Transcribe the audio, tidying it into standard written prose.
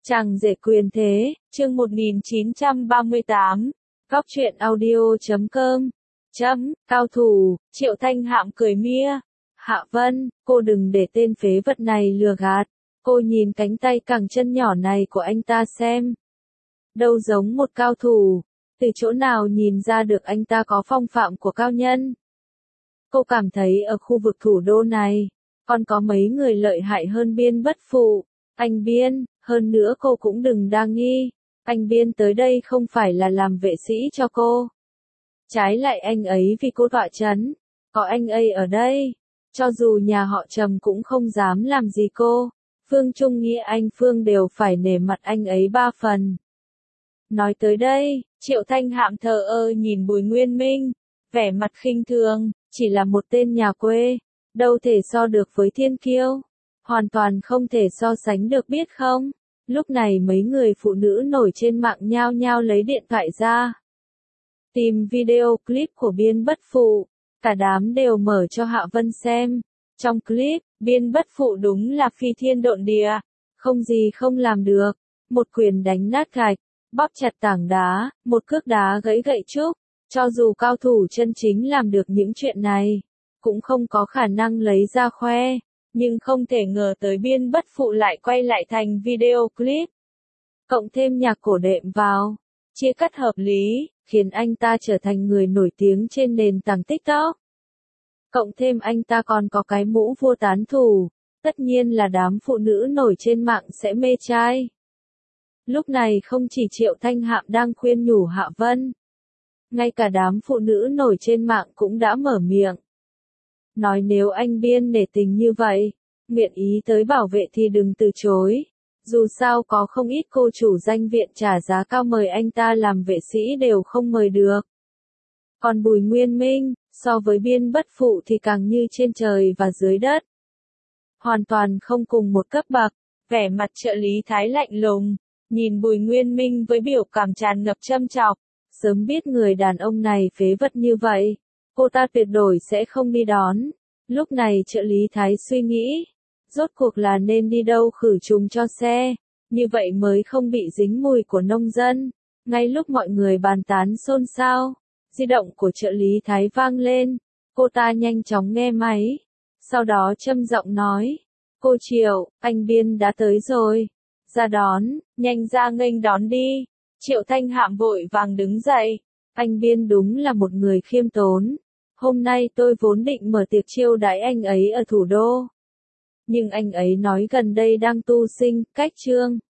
Chàng rể quyền thế, chương 1938, Góc truyện audio.com. Cao thủ, Triệu Thanh Hạm cười mia. Hạ Vân, cô đừng để tên phế vật này lừa gạt. Cô nhìn cánh tay cẳng chân nhỏ này của anh ta xem. Đâu giống một cao thủ, từ chỗ nào nhìn ra được anh ta có phong phạm của cao nhân. Cô cảm thấy ở khu vực thủ đô này, còn có mấy người lợi hại hơn Biên Bất Phụ. Anh Biên, hơn nữa cô cũng đừng đa nghi, anh Biên tới đây không phải là làm vệ sĩ cho cô. Trái lại anh ấy vì cô tọa chấn, có anh ấy ở đây, cho dù nhà họ Trầm cũng không dám làm gì cô. Phương Trung Nghĩa anh Phương đều phải nể mặt anh ấy 3 phần. Nói tới đây, Triệu Thanh Hạm thờ ơ nhìn Bùi Nguyên Minh, vẻ mặt khinh thường, chỉ là một tên nhà quê, đâu thể so được với thiên kiêu. Hoàn toàn không thể so sánh được biết không? Lúc này mấy người phụ nữ nổi trên mạng nhao nhao lấy điện thoại ra. Tìm video clip của Biên Bất Phụ, cả đám đều mở cho Hạ Vân xem. Trong clip, Biên Bất Phụ đúng là phi thiên độn địa, không gì không làm được. Một quyền đánh nát gạch, bóp chặt tảng đá, một cước đá gãy gậy trúc. Cho dù cao thủ chân chính làm được những chuyện này, cũng không có khả năng lấy ra khoe. Nhưng không thể ngờ tới Biên Bất Phụ lại quay lại thành video clip. Cộng thêm nhạc cổ đệm vào, chia cắt hợp lý, khiến anh ta trở thành người nổi tiếng trên nền tảng TikTok. Cộng thêm anh ta còn có cái mũ vua tán thủ, tất nhiên là đám phụ nữ nổi trên mạng sẽ mê trai. Lúc này không chỉ Triệu Thanh Hạm đang khuyên nhủ Hạ Vân, ngay cả đám phụ nữ nổi trên mạng cũng đã mở miệng. Nói nếu anh Biên nể tình như vậy, nguyện ý tới bảo vệ thì đừng từ chối. Dù sao có không ít cô chủ danh viện trả giá cao mời anh ta làm vệ sĩ đều không mời được. Còn Bùi Nguyên Minh, so với Biên Bất Phụ thì càng như trên trời và dưới đất. Hoàn toàn không cùng một cấp bậc, vẻ mặt trợ lý Thái lạnh lùng, nhìn Bùi Nguyên Minh với biểu cảm tràn ngập châm chọc. Sớm biết người đàn ông này phế vật như vậy, cô ta tuyệt đối sẽ không đi đón. Lúc này trợ lý Thái suy nghĩ, rốt cuộc là nên đi đâu khử trùng cho xe, như vậy mới không bị dính mùi của nông dân. Ngay lúc mọi người bàn tán xôn xao, di động của trợ lý Thái vang lên, cô ta nhanh chóng nghe máy, sau đó châm giọng nói, cô Triệu, anh Biên đã tới rồi, ra đón, nhanh ra nghênh đón đi. Triệu Thanh Hạm vội vàng đứng dậy, anh Biên đúng là một người khiêm tốn. Hôm nay tôi vốn định mở tiệc chiêu đãi anh ấy ở thủ đô. Nhưng anh ấy nói gần đây đang tu sinh, cách chương.